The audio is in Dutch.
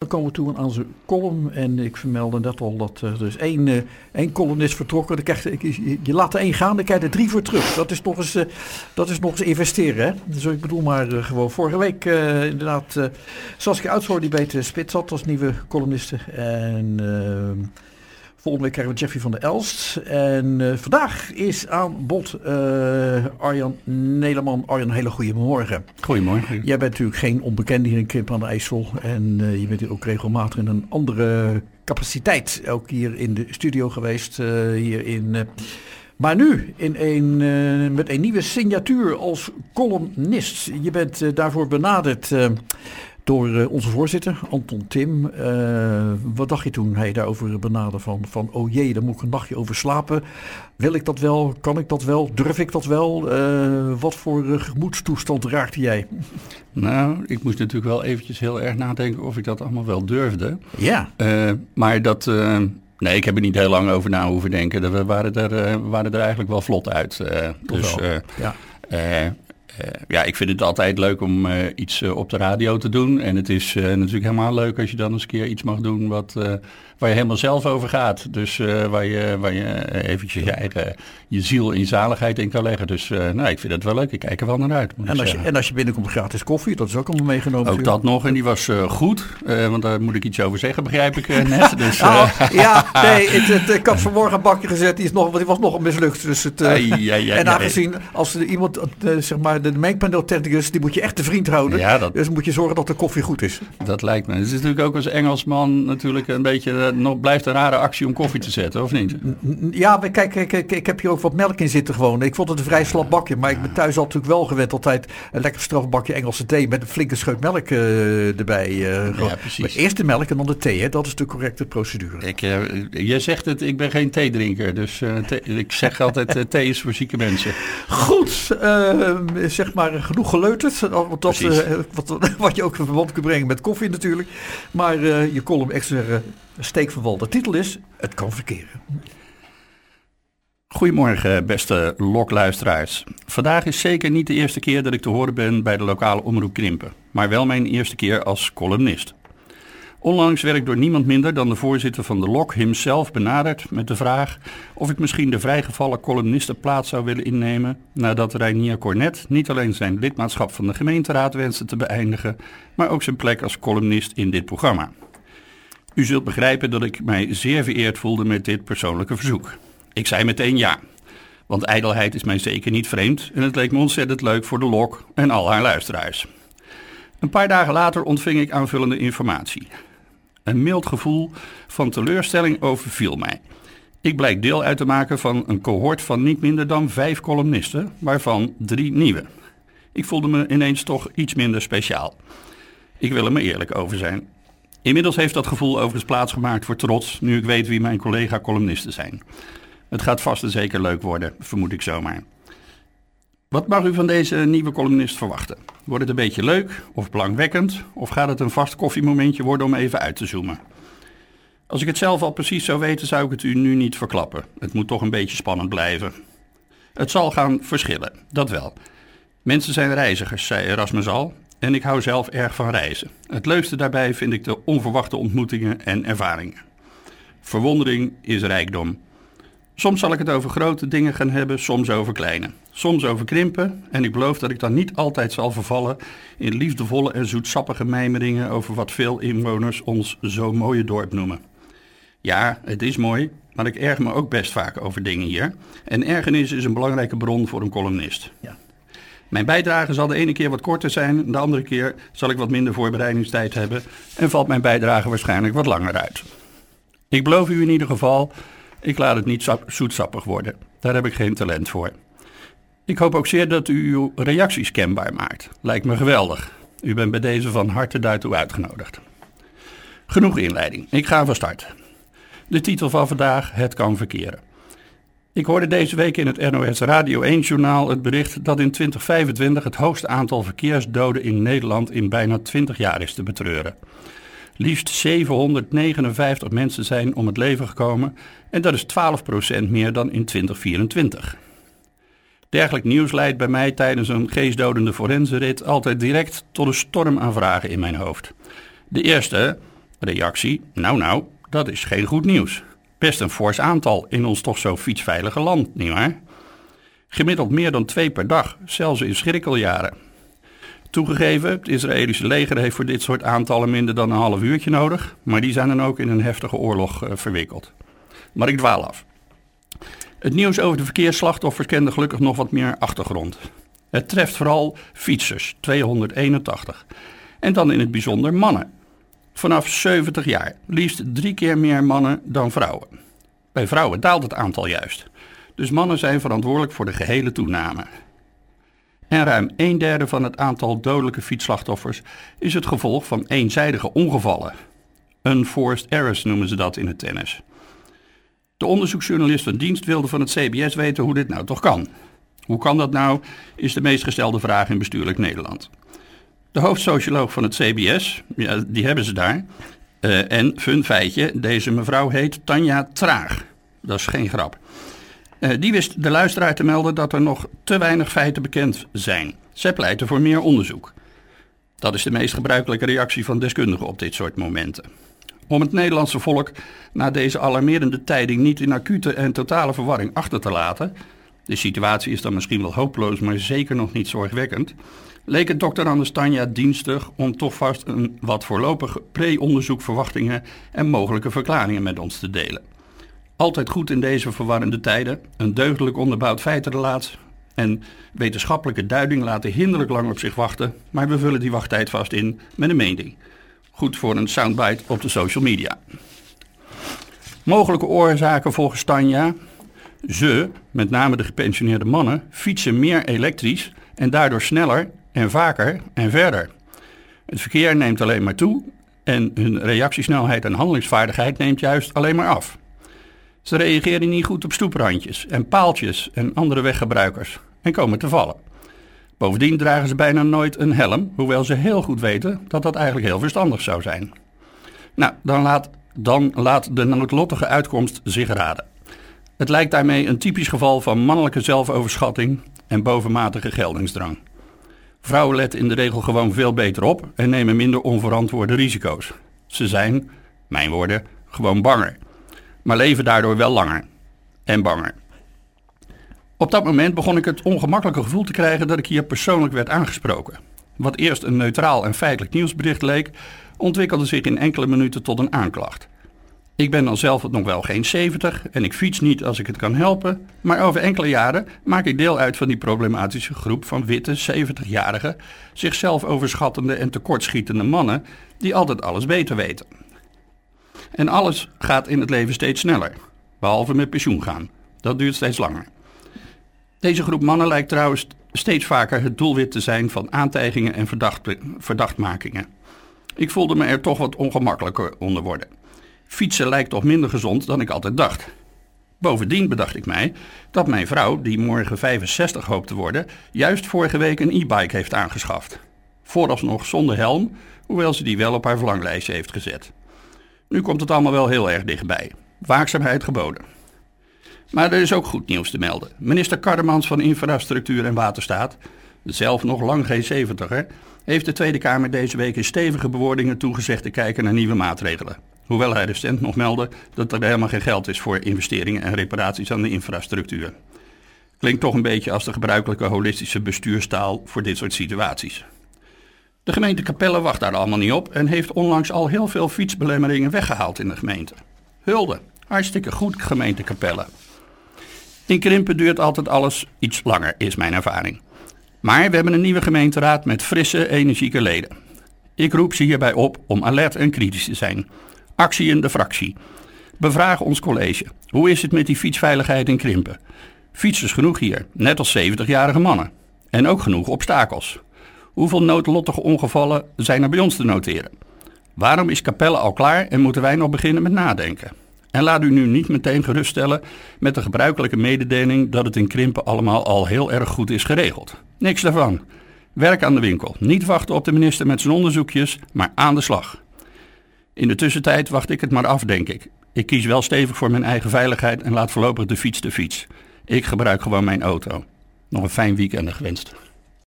komen we toe aan onze column. En ik vermeldde net al dat er is één columnist vertrokken. Dan je laat er één gaan, dan krijg je er 3 voor terug. Dat is nog eens investeren. Hè? Dus ik bedoel maar gewoon vorige week inderdaad Saskia Oudshoorn die bij het Spits zat als nieuwe columniste. En volgende week krijgen we Jeffrey van der Elst. En vandaag is aan bod Arjan Nederman. Arjan, een hele goede morgen. Goedemorgen. Jij bent natuurlijk geen onbekende hier in Krimpen aan de IJssel. En je bent hier ook regelmatig in een andere capaciteit. Ook hier in de studio geweest. Maar nu met een nieuwe signatuur als columnist. Je bent daarvoor benaderd door onze voorzitter, Anton Tim. Wat dacht je toen hij daarover benaderde van oh jee, daar moet ik een nachtje over slapen. Wil ik dat wel? Kan ik dat wel? Durf ik dat wel? Wat voor gemoedstoestand raakte jij? Nou, ik moest natuurlijk wel eventjes heel erg nadenken of ik dat allemaal wel durfde. Ja. Maar dat... Nee, ik heb er niet heel lang over na hoeven denken. We waren er eigenlijk wel vlot uit. Ja, ik vind het altijd leuk om iets op de radio te doen. En het is natuurlijk helemaal leuk als je dan eens een keer iets mag doen waar je helemaal zelf over gaat. Dus waar je eventjes je ziel en je zaligheid in kan leggen. Dus ik vind het wel leuk. Ik kijk er wel naar uit. En als je binnenkomt gratis koffie, dat is ook allemaal meegenomen. Ook dat nog. En die was goed. Want daar moet ik iets over zeggen, begrijp ik net. Dus, ik had vanmorgen een bakje gezet. Die was nog mislukt. Dus aangezien als er iemand zeg maar de mengpaneeltechnicus, die moet je echt te vriend houden. Ja, dus moet je zorgen dat de koffie goed is. Dat lijkt me. Het is natuurlijk ook als Engelsman natuurlijk een beetje blijft een rare actie om koffie te zetten, of niet? Ja, kijk, ik heb hier ook wat melk in zitten gewoon. Ik vond het een vrij slap bakje, maar ik ben thuis al natuurlijk wel gewend altijd een lekker straf bakje Engelse thee met een flinke scheut melk erbij. Ja, precies. Eerst de melk en dan de thee, hè? Dat is de correcte procedure. Je zegt het, ik ben geen theedrinker, dus ik zeg altijd thee is voor zieke mensen. Goed, zeg maar genoeg geleuterd. Wat je ook in verband kunt brengen met koffie natuurlijk. Maar je column extra steek van wal. De titel is Het kan verkeren. Goedemorgen beste lokluisteraars. Vandaag is zeker niet de eerste keer dat ik te horen ben bij de lokale omroep Krimpen. Maar wel mijn eerste keer als columnist. Onlangs werd ik door niemand minder dan de voorzitter van de LOK himself benaderd met de vraag of ik misschien de vrijgevallen columnistenplaats zou willen innemen nadat Reinier Cornet niet alleen zijn lidmaatschap van de gemeenteraad wenste te beëindigen, maar ook zijn plek als columnist in dit programma. U zult begrijpen dat ik mij zeer vereerd voelde met dit persoonlijke verzoek. Ik zei meteen ja, want ijdelheid is mij zeker niet vreemd en het leek me ontzettend leuk voor de LOK en al haar luisteraars. Een paar dagen later ontving ik aanvullende informatie. Een mild gevoel van teleurstelling overviel mij. Ik blijk deel uit te maken van een cohort van niet minder dan 5 columnisten, waarvan 3 nieuwe. Ik voelde me ineens toch iets minder speciaal. Ik wil er me eerlijk over zijn. Inmiddels heeft dat gevoel overigens plaatsgemaakt voor trots, nu ik weet wie mijn collega-columnisten zijn. Het gaat vast en zeker leuk worden, vermoed ik zomaar. Wat mag u van deze nieuwe columnist verwachten? Wordt het een beetje leuk of belangwekkend? Of gaat het een vast koffiemomentje worden om even uit te zoomen? Als ik het zelf al precies zou weten, zou ik het u nu niet verklappen. Het moet toch een beetje spannend blijven. Het zal gaan verschillen, dat wel. Mensen zijn reizigers, zei Erasmus al. En ik hou zelf erg van reizen. Het leukste daarbij vind ik de onverwachte ontmoetingen en ervaringen. Verwondering is rijkdom. Soms zal ik het over grote dingen gaan hebben, soms over kleine. Soms over Krimpen en ik beloof dat ik dan niet altijd zal vervallen in liefdevolle en zoetsappige mijmeringen over wat veel inwoners ons zo mooie dorp noemen. Ja, het is mooi, maar ik erger me ook best vaak over dingen hier. En ergernis is een belangrijke bron voor een columnist. Ja. Mijn bijdrage zal de ene keer wat korter zijn, de andere keer zal ik wat minder voorbereidingstijd hebben en valt mijn bijdrage waarschijnlijk wat langer uit. Ik beloof u in ieder geval, ik laat het niet zoetsappig worden. Daar heb ik geen talent voor. Ik hoop ook zeer dat u uw reacties kenbaar maakt. Lijkt me geweldig. U bent bij deze van harte daartoe uitgenodigd. Genoeg inleiding. Ik ga van start. De titel van vandaag, Het kan verkeren. Ik hoorde deze week in het NOS Radio 1-journaal het bericht dat in 2025 het hoogste aantal verkeersdoden in Nederland in bijna 20 jaar is te betreuren. Liefst 759 mensen zijn om het leven gekomen en dat is 12% meer dan in 2024. Dergelijk nieuws leidt bij mij tijdens een geestdodende forensenrit altijd direct tot een storm aan vragen in mijn hoofd. De eerste, Reactie, nou, dat is geen goed nieuws. Best een fors aantal in ons toch zo fietsveilige land, nietwaar? Gemiddeld meer dan 2 per dag, zelfs in schrikkeljaren. Toegegeven, het Israëlische leger heeft voor dit soort aantallen minder dan een half uurtje nodig, maar die zijn dan ook in een heftige oorlog verwikkeld. Maar ik dwaal af. Het nieuws over de verkeersslachtoffers kende gelukkig nog wat meer achtergrond. Het treft vooral fietsers, 281. En dan in het bijzonder mannen. Vanaf 70 jaar, liefst 3 keer meer mannen dan vrouwen. Bij vrouwen daalt het aantal juist. Dus mannen zijn verantwoordelijk voor de gehele toename. En ruim 1/3 van het aantal dodelijke fietsslachtoffers is het gevolg van eenzijdige ongevallen. Unforced errors noemen ze dat in het tennis. De onderzoeksjournalist van dienst wilde van het CBS weten hoe dit nou toch kan. Hoe kan dat nou, is de meest gestelde vraag in bestuurlijk Nederland. De hoofdsocioloog van het CBS, ja, die hebben ze daar. En fun feitje, deze mevrouw heet Tanja Traag. Dat is geen grap. Die wist de luisteraar te melden dat er nog te weinig feiten bekend zijn. Zij pleiten voor meer onderzoek. Dat is de meest gebruikelijke reactie van deskundigen op dit soort momenten. Om het Nederlandse volk na deze alarmerende tijding niet in acute en totale verwarring achter te laten, de situatie is dan misschien wel hopeloos, maar zeker nog niet zorgwekkend, leek het dokter Anders Tanja dienstig om toch vast een wat voorlopig pre-onderzoek verwachtingen en mogelijke verklaringen met ons te delen. Altijd goed in deze verwarrende tijden, een deugdelijk onderbouwd feitenrelaas en wetenschappelijke duiding laten hinderlijk lang op zich wachten, maar we vullen die wachttijd vast in met een mening. Goed voor een soundbite op de social media. Mogelijke oorzaken volgens Tanja. Ze, met name de gepensioneerde mannen, fietsen meer elektrisch en daardoor sneller en vaker en verder. Het verkeer neemt alleen maar toe en hun reactiesnelheid en handelingsvaardigheid neemt juist alleen maar af. Ze reageren niet goed op stoeprandjes en paaltjes en andere weggebruikers en komen te vallen. Bovendien dragen ze bijna nooit een helm, hoewel ze heel goed weten dat dat eigenlijk heel verstandig zou zijn. Nou, dan laat de noodlottige uitkomst zich raden. Het lijkt daarmee een typisch geval van mannelijke zelfoverschatting en bovenmatige geldingsdrang. Vrouwen letten in de regel gewoon veel beter op en nemen minder onverantwoorde risico's. Ze zijn, mijn woorden, gewoon banger. Maar leven daardoor wel langer en banger. Op dat moment begon ik het ongemakkelijke gevoel te krijgen dat ik hier persoonlijk werd aangesproken. Wat eerst een neutraal en feitelijk nieuwsbericht leek, ontwikkelde zich in enkele minuten tot een aanklacht. Ik ben dan zelf nog wel geen 70 en ik fiets niet als ik het kan helpen, maar over enkele jaren maak ik deel uit van die problematische groep van witte 70-jarige, zichzelf overschattende en tekortschietende mannen die altijd alles beter weten. En alles gaat in het leven steeds sneller, behalve met pensioen gaan. Dat duurt steeds langer. Deze groep mannen lijkt trouwens steeds vaker het doelwit te zijn van aantijgingen en verdachtmakingen. Ik voelde me er toch wat ongemakkelijker onder worden. Fietsen lijkt toch minder gezond dan ik altijd dacht. Bovendien bedacht ik mij dat mijn vrouw, die morgen 65 hoopt te worden, juist vorige week een e-bike heeft aangeschaft. Vooralsnog zonder helm, hoewel ze die wel op haar verlanglijstje heeft gezet. Nu komt het allemaal wel heel erg dichtbij. Waakzaamheid geboden. Maar er is ook goed nieuws te melden. Minister Karremans van Infrastructuur en Waterstaat, zelf nog lang geen 70er, heeft de Tweede Kamer deze week in stevige bewoordingen toegezegd te kijken naar nieuwe maatregelen. Hoewel hij recent nog meldde dat er helemaal geen geld is voor investeringen en reparaties aan de infrastructuur. Klinkt toch een beetje als de gebruikelijke holistische bestuurstaal voor dit soort situaties. De gemeente Capelle wacht daar allemaal niet op en heeft onlangs al heel veel fietsbelemmeringen weggehaald in de gemeente. Hulde, hartstikke goed gemeente Capelle. In Krimpen duurt altijd alles iets langer, is mijn ervaring. Maar we hebben een nieuwe gemeenteraad met frisse, energieke leden. Ik roep ze hierbij op om alert en kritisch te zijn. Actie in de fractie. Bevraag ons college. Hoe is het met die fietsveiligheid in Krimpen? Fietsers genoeg hier, net als 70-jarige mannen. En ook genoeg obstakels. Hoeveel noodlottige ongevallen zijn er bij ons te noteren? Waarom is Capelle al klaar en moeten wij nog beginnen met nadenken? En laat u nu niet meteen geruststellen met de gebruikelijke mededeling dat het in Krimpen allemaal al heel erg goed is geregeld. Niks daarvan. Werk aan de winkel. Niet wachten op de minister met zijn onderzoekjes, maar aan de slag. In de tussentijd wacht ik het maar af, denk ik. Ik kies wel stevig voor mijn eigen veiligheid en laat voorlopig de fiets. Ik gebruik gewoon mijn auto. Nog een fijn weekend gewenst.